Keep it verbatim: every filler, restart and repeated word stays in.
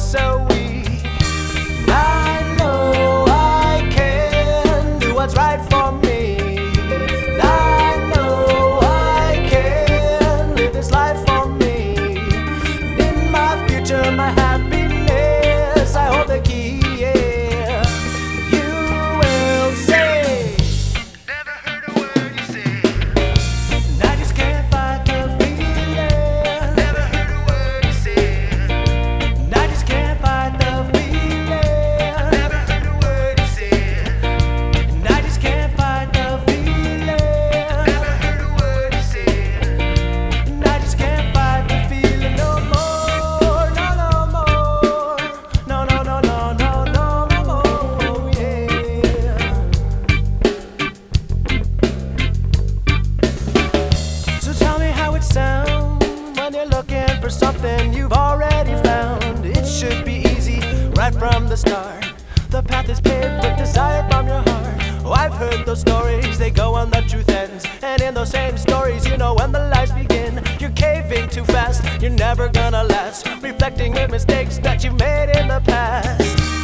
so weak. I know I can do what's right for me. I know I can live this life for me. In my future, my happiness, I hold the key. Yeah. You will say, Never heard a word you say. and I just can't fight the feeling. Never heard a word you say. And I just can't fight the feeling. Never heard a word you say. And I just can't fight the feeling. Never heard a word you say. And I just can't fight the feeling no more. No, no more. No, no, no, no, no, no, no more. Yeah. So tell me how it sounds when you're looking for something you've already found. It should be easy right from the start. The path is paved with desire from your heart. Oh, I've heard those stories, they go on the truth ends. And in those same stories, you know when the lies begin. You're caving too fast, you're never gonna last. Reflecting your mistakes that you've made in the past.